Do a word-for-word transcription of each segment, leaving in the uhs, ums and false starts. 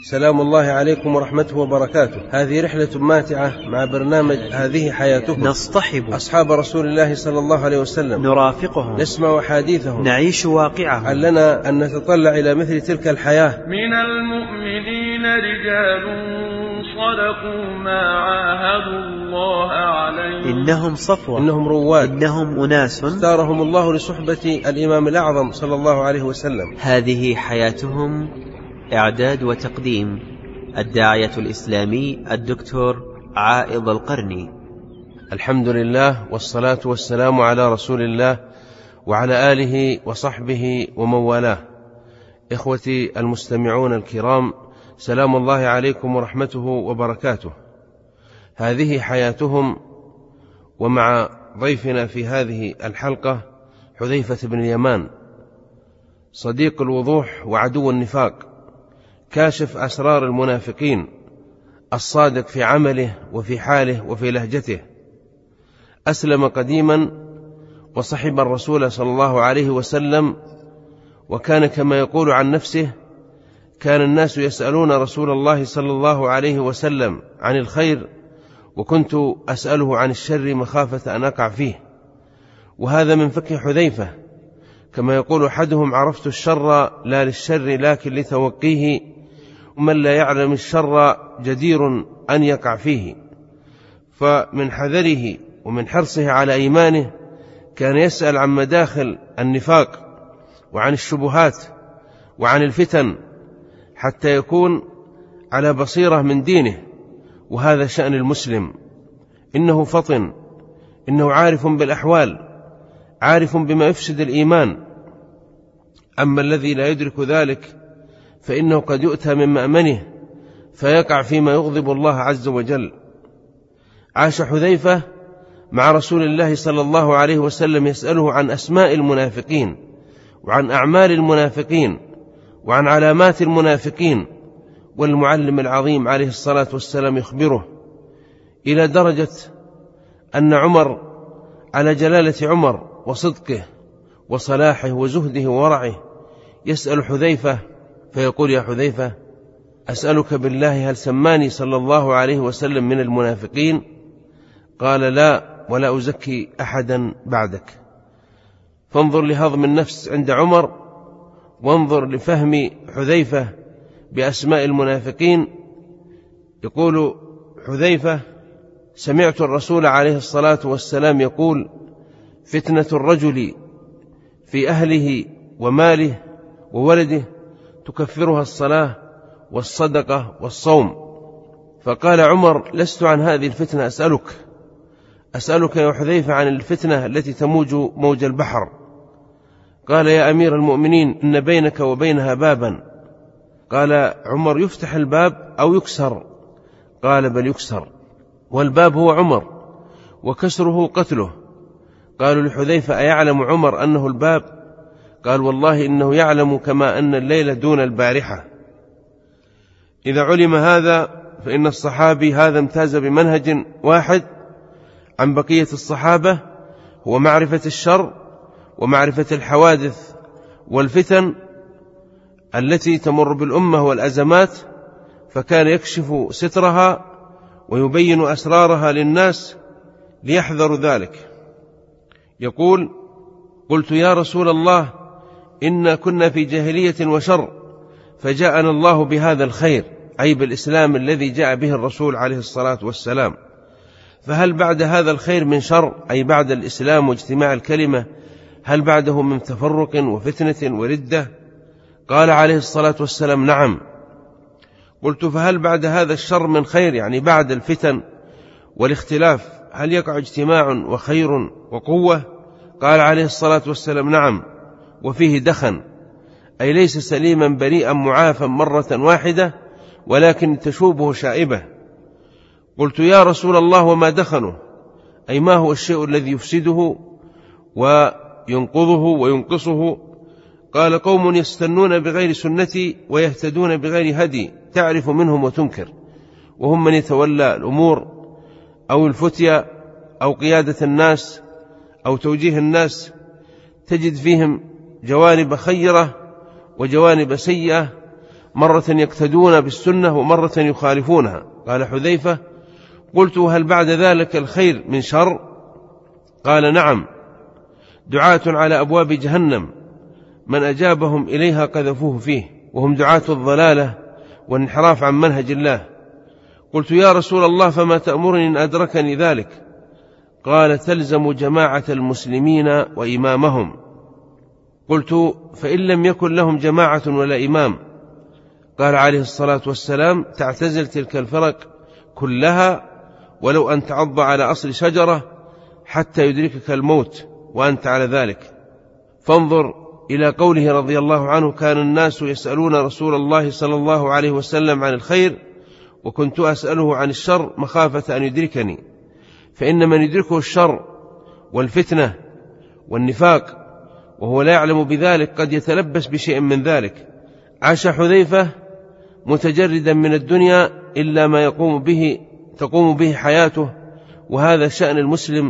سلام الله عليكم ورحمته وبركاته. هذه رحلة ماتعة مع برنامج هذه حياتهم، نصطحب أصحاب رسول الله صلى الله عليه وسلم، نرافقهم، نسمع حديثهم، نعيش واقعهم. علنا أن نتطلع إلى مثل تلك الحياة. من المؤمنين رجال صدقوا ما عاهدوا الله عليه، إنهم صفوة، إنهم رواد، إنهم أناس اختارهم الله لصحبة الإمام الأعظم صلى الله عليه وسلم. هذه حياتهم. إعداد وتقديم الداعية الإسلامي الدكتور عائض القرني. الحمد لله والصلاة والسلام على رسول الله وعلى آله وصحبه ومن والاه. إخوتي المستمعون الكرام، سلام الله عليكم ورحمته وبركاته. هذه حياتهم، ومع ضيفنا في هذه الحلقة حذيفة بن اليمان، صديق الوضوح وعدو النفاق، كاشف أسرار المنافقين، الصادق في عمله وفي حاله وفي لهجته. أسلم قديما وصحب الرسول صلى الله عليه وسلم، وكان كما يقول عن نفسه: كان الناس يسألون رسول الله صلى الله عليه وسلم عن الخير، وكنت أسأله عن الشر مخافة أن أقع فيه. وهذا من فقه حذيفة، كما يقول أحدهم: عرفت الشر لا للشر لكن لتوقيه، ومن لا يعلم الشر جدير أن يقع فيه. فمن حذره ومن حرصه على إيمانه كان يسأل عن مداخل النفاق وعن الشبهات وعن الفتن، حتى يكون على بصيرة من دينه. وهذا شأن المسلم، إنه فطن، إنه عارف بالأحوال، عارف بما يفسد الإيمان. أما الذي لا يدرك ذلك فإنه قد يؤتى من مأمنه فيقع فيما يغضب الله عز وجل. عاش حذيفة مع رسول الله صلى الله عليه وسلم يسأله عن أسماء المنافقين وعن أعمال المنافقين وعن علامات المنافقين، والمعلم العظيم عليه الصلاة والسلام يخبره، إلى درجة أن عمر على جلالة عمر وصدقه وصلاحه وزهده وورعه يسأل حذيفة فيقول: يا حذيفة، أسألك بالله هل سماني صلى الله عليه وسلم من المنافقين؟ قال: لا، ولا أزكي أحدا بعدك. فانظر لهضم النفس عند عمر، وانظر لفهم حذيفة بأسماء المنافقين. يقول حذيفة: سمعت الرسول عليه الصلاة والسلام يقول: فتنة الرجل في أهله وماله وولده تكفرها الصلاة والصدقة والصوم. فقال عمر: لست عن هذه الفتنة أسألك، أسألك يا حذيفة عن الفتنة التي تموج موج البحر. قال: يا أمير المؤمنين، إن بينك وبينها بابا. قال عمر: يفتح الباب أو يكسر؟ قال: بل يكسر، والباب هو عمر، وكسره قتله. قالوا لحذيفة: أيعلم عمر أنه الباب؟ قال: والله إنه يعلم كما أن الليل دون البارحة. إذا علم هذا فإن الصحابي هذا امتاز بمنهج واحد عن بقية الصحابة، هو معرفة الشر ومعرفة الحوادث والفتن التي تمر بالأمة والأزمات، فكان يكشف سترها ويبين أسرارها للناس ليحذروا ذلك. يقول: قلت يا رسول الله، إنا كنا في جاهلية وشر، فجاءنا الله بهذا الخير، أي بالإسلام الذي جاء به الرسول عليه الصلاة والسلام، فهل بعد هذا الخير من شر، أي بعد الإسلام واجتماع الكلمة، هل بعده من تفرق وفتنة وردة؟ قال عليه الصلاة والسلام: نعم. قلت: فهل بعد هذا الشر من خير، يعني بعد الفتن والاختلاف، هل يقع اجتماع وخير وقوة؟ قال عليه الصلاة والسلام: نعم، وفيه دخن، أي ليس سليما بريئا معافا مرة واحدة، ولكن تشوبه شائبة. قلت: يا رسول الله، وما دخنه؟ أي ما هو الشيء الذي يفسده وينقضه وينقصه؟ قال: قوم يستنون بغير سنتي ويهتدون بغير هدي، تعرف منهم وتنكر، وهم من يتولى الأمور أو الفتية أو قيادة الناس أو توجيه الناس، تجد فيهم جوانب خيرة وجوانب سيئة، مرة يقتدون بالسنة ومرة يخالفونها. قال حذيفة: قلت: هل بعد ذلك الخير من شر؟ قال: نعم، دعاة على أبواب جهنم من أجابهم إليها قذفوه فيه، وهم دعاة الضلالة والانحراف عن منهج الله. قلت: يا رسول الله، فما تأمرني إن أدركني ذلك؟ قال: تلزم جماعة المسلمين وإمامهم. قلت: فإن لم يكن لهم جماعة ولا إمام؟ قال عليه الصلاة والسلام: تعتزل تلك الفرق كلها ولو أن تعض على أصل شجرة حتى يدركك الموت وأنت على ذلك. فانظر إلى قوله رضي الله عنه: كان الناس يسألون رسول الله صلى الله عليه وسلم عن الخير وكنت أسأله عن الشر مخافة أن يدركني، فإن من يدركه الشر والفتنة والنفاق وهو لا يعلم بذلك قد يتلبس بشيء من ذلك. عاش حذيفة متجردا من الدنيا إلا ما يقوم به تقوم به حياته، وهذا شأن المسلم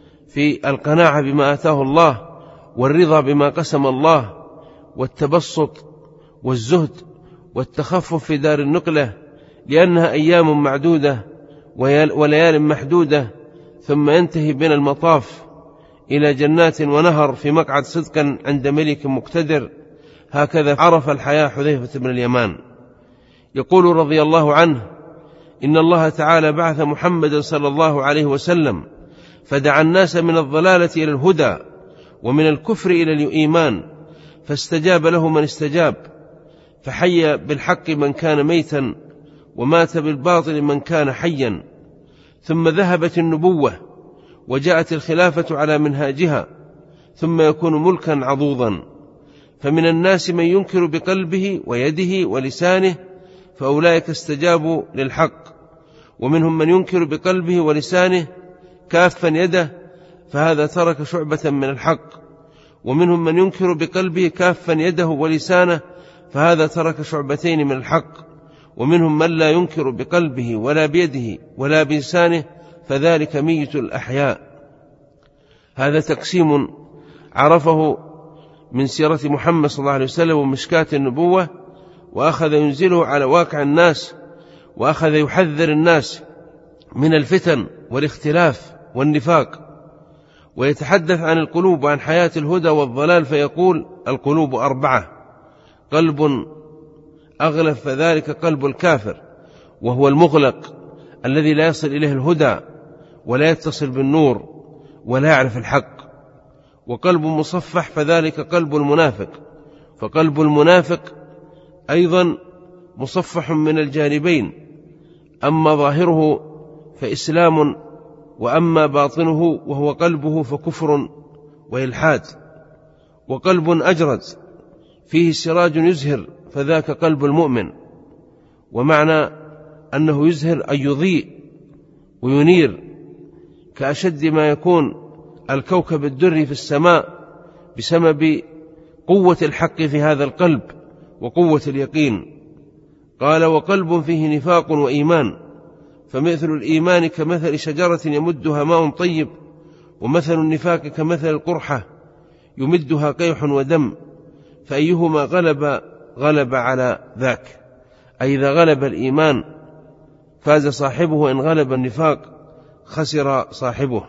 في القناعة بما آتاه الله والرضا بما قسم الله والتبسط والزهد والتخفف في دار النقلة، لأنها أيام معدودة وليال محدودة، ثم ينتهي بنا المطاف إلى جنات ونهر في مقعد صدق عند ملك مقتدر. هكذا عرف الحياة حذيفة بن اليمان. يقول رضي الله عنه: إن الله تعالى بعث محمدا صلى الله عليه وسلم فدعا الناس من الضلالة إلى الهدى ومن الكفر إلى الإيمان، فاستجاب له من استجاب، فحي بالحق من كان ميتا ومات بالباطل من كان حيا. ثم ذهبت النبوة وجاءت الخلافة على منهاجها، ثم يكون ملكا عضوضا. فمن الناس من ينكر بقلبه ويده ولسانه، فأولئك استجابوا للحق، ومنهم من ينكر بقلبه ولسانه كافا يده، فهذا ترك شعبة من الحق، ومنهم من ينكر بقلبه كافا يده ولسانه، فهذا ترك شعبتين من الحق، ومنهم من لا ينكر بقلبه ولا بيده ولا بلسانه، فذلك ميت الأحياء. هذا تقسيم عرفه من سيرة محمد صلى الله عليه وسلم ومشكاة النبوة، وأخذ ينزله على واقع الناس، وأخذ يحذر الناس من الفتن والاختلاف والنفاق، ويتحدث عن القلوب وعن حياة الهدى والضلال، فيقول: القلوب أربعة: قلب أغلف فذلك قلب الكافر، وهو المغلق الذي لا يصل إليه الهدى ولا يتصل بالنور ولا يعرف الحق. وقلب مصفح فذلك قلب المنافق، فقلب المنافق أيضا مصفح من الجانبين، أما ظاهره فإسلام، وأما باطنه وهو قلبه فكفر وإلحاد. وقلب أجرد فيه سراج يزهر، فذاك قلب المؤمن، ومعنى أنه يزهر أن يضيء وينير، كأشد ما يكون الكوكب الدري في السماء بسبب قوة الحق في هذا القلب وقوة اليقين. قال: وقلب فيه نفاق وإيمان، فمثل الإيمان كمثل شجرة يمدها ماء طيب، ومثل النفاق كمثل القرحة يمدها قيح ودم، فأيهما غلب غلب على ذاك. أي إذا غلب الإيمان فاز صاحبه، وإن غلب النفاق خسر صاحبه.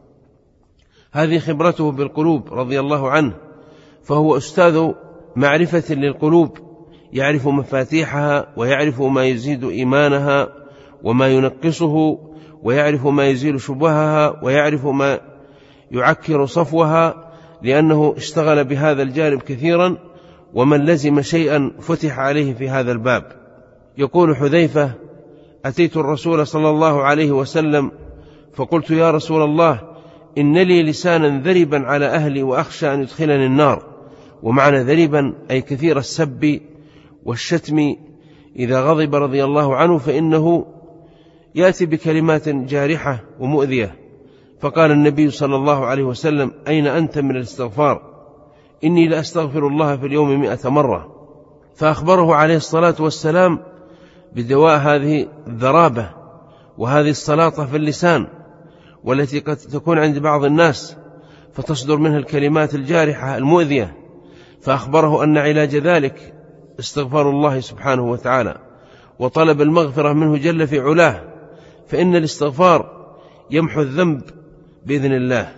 هذه خبرته بالقلوب رضي الله عنه، فهو أستاذ معرفة للقلوب، يعرف مفاتيحها ويعرف ما يزيد إيمانها وما ينقصه، ويعرف ما يزيل شبهها ويعرف ما يعكر صفوها، لأنه اشتغل بهذا الجانب كثيرا، ومن لزم شيئا فتح عليه في هذا الباب. يقول حذيفة: أتيت الرسول صلى الله عليه وسلم فقلت: يا رسول الله، إن لي لسانا ذربا على أهلي وأخشى أن يدخلني النار. ومعنى ذربا أي كثير السب والشتم، إذا غضب رضي الله عنه فإنه يأتي بكلمات جارحة ومؤذية. فقال النبي صلى الله عليه وسلم: أين أنت من الاستغفار؟ إني لأستغفر الله في اليوم مئة مرة. فأخبره عليه الصلاة والسلام بدواء هذه الذرابة وهذه السلاطة في اللسان، والتي قد تكون عند بعض الناس فتصدر منها الكلمات الجارحة المؤذية. فأخبره أن علاج ذلك استغفار الله سبحانه وتعالى وطلب المغفرة منه جل في علاه، فإن الاستغفار يمحو الذنب بإذن الله.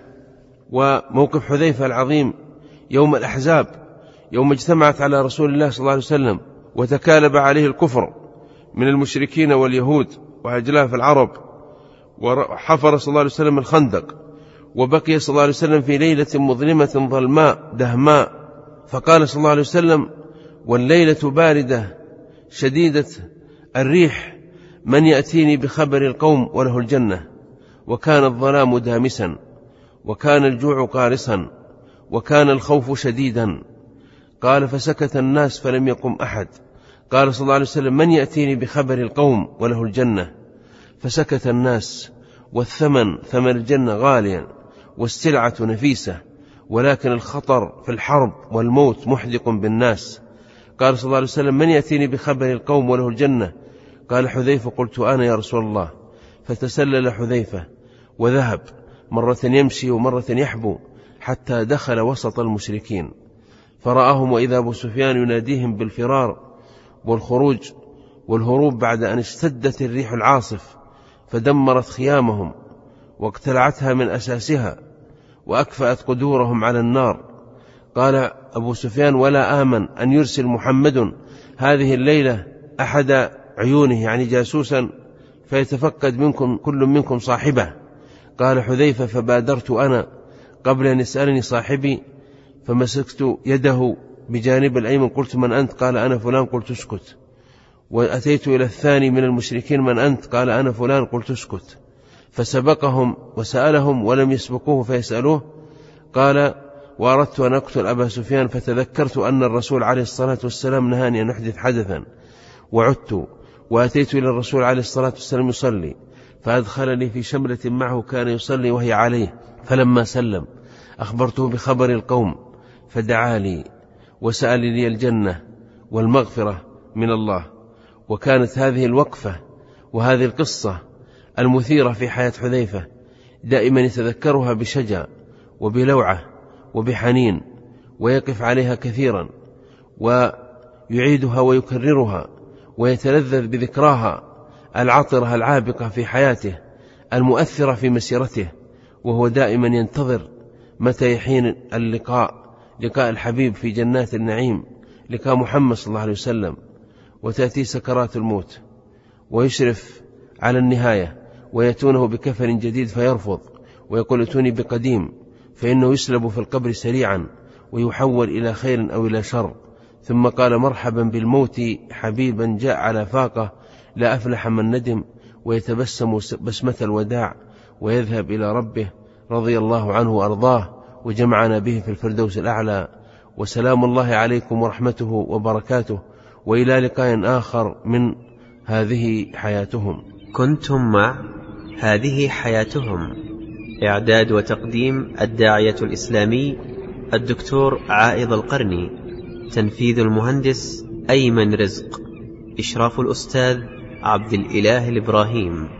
وموقف حذيفة العظيم يوم الأحزاب، يوم اجتمعت على رسول الله صلى الله عليه وسلم وتكالب عليه الكفر من المشركين واليهود وأجلاف العرب، وحفر صلى الله عليه وسلم الخندق، وبقي صلى الله عليه وسلم في ليلة مظلمة ظلماء دهماء، فقال صلى الله عليه وسلم: والليلة باردة شديدة الريح، من يأتيني بخبر القوم وله الجنة. وكان الظلام دامسا، وكان الجوع قارصا، وكان الخوف شديدا. قال: فسكت الناس فلم يقم أحد. قال صلى الله عليه وسلم: من يأتيني بخبر القوم وله الجنة. فسكت الناس. والثمن ثمن الجنة غاليا، والسلعة نفيسة، ولكن الخطر في الحرب والموت محدق بالناس. قال صلى الله عليه وسلم: من يأتيني بخبر القوم وله الجنة. قال حذيفة: قلت أنا يا رسول الله. فتسلل حذيفة وذهب، مرة يمشي ومرة يحبو، حتى دخل وسط المشركين فرآهم، وإذا أبو سفيان يناديهم بالفرار والخروج والهروب بعد أن اشتدت الريح العاصف فدمرت خيامهم واقتلعتها من أساسها وأكفأت قدورهم على النار. قال أبو سفيان: ولا آمن أن يرسل محمد هذه الليلة أحد عيونه، يعني جاسوسا، فيتفقد منكم كل منكم صاحبه. قال حذيفة: فبادرت أنا قبل أن يسألني صاحبي، فمسكت يده بجانب الأيمن، قلت: من أنت؟ قال: أنا فلان. قلت: اسكت. وأتيت إلى الثاني من المشركين: من أنت؟ قال: أنا فلان. قلت: اسكت. فسبقهم وسألهم ولم يسبقوه فيسألوه. قال: وأردت أن أقتل أبا سفيان، فتذكرت أن الرسول عليه الصلاة والسلام نهاني أن أحدث حدثا، وعدت وأتيت إلى الرسول عليه الصلاة والسلام يصلي، فأدخلني في شملة معه كان يصلي وهي عليه، فلما سلم أخبرته بخبر القوم، فدعا لي وسأل لي الجنة والمغفرة من الله. وكانت هذه الوقفة وهذه القصة المثيرة في حياة حذيفة دائما يتذكرها بشجع وبلوعة وبحنين، ويقف عليها كثيرا ويعيدها ويكررها ويتلذذ بذكراها العطرة العابقة في حياته المؤثرة في مسيرته، وهو دائما ينتظر متى يحين اللقاء، لقاء الحبيب في جنات النعيم، لقاء محمد صلى الله عليه وسلم. وتأتي سكرات الموت ويشرف على النهاية ويأتونه بكفن جديد فيرفض ويقول: ائتوني بقديم، فإنه يسلب في القبر سريعا ويحول إلى خير أو إلى شر. ثم قال: مرحبا بالموت حبيبا جاء على فاقة، لا أفلح من ندم، ويتبسم بسمة الوداع ويذهب إلى ربه رضي الله عنه وأرضاه، وجمعنا به في الفردوس الأعلى. وسلام الله عليكم ورحمته وبركاته، وإلى لقاء آخر من هذه حياتهم. كنتم مع هذه حياتهم، إعداد وتقديم الداعية الإسلامي الدكتور عائض القرني، تنفيذ المهندس أيمن رزق، إشراف الأستاذ عبد الإله الإبراهيم.